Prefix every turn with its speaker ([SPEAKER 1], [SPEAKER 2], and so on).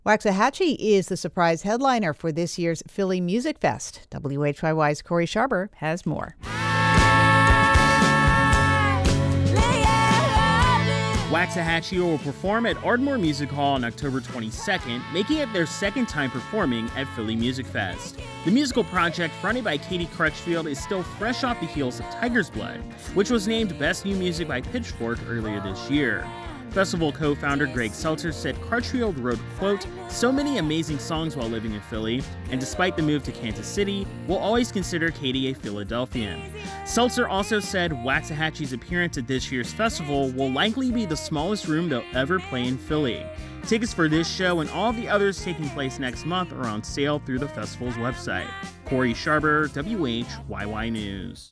[SPEAKER 1] Waxahachie is the surprise headliner for this year's Philly Music Fest. WHYY's Corey Sharber has more.
[SPEAKER 2] Waxahachie will perform at Ardmore Music Hall on October 22nd, making it their second time performing at Philly Music Fest. The musical project, fronted by Katie Crutchfield, is still fresh off the heels of Tiger's Blood, which was named Best New Music by Pitchfork earlier this year. Festival co-founder Greg Seltzer said Crutchfield wrote, quote, "So many amazing songs while living in Philly, and despite the move to Kansas City, we'll always consider Katie a Philadelphian." Seltzer also said Waxahachie's appearance at this year's festival will likely be the smallest room they'll ever play in Philly. Tickets for this show and all of the others taking place next month are on sale through the festival's website. Corey Sharber, WHYY News.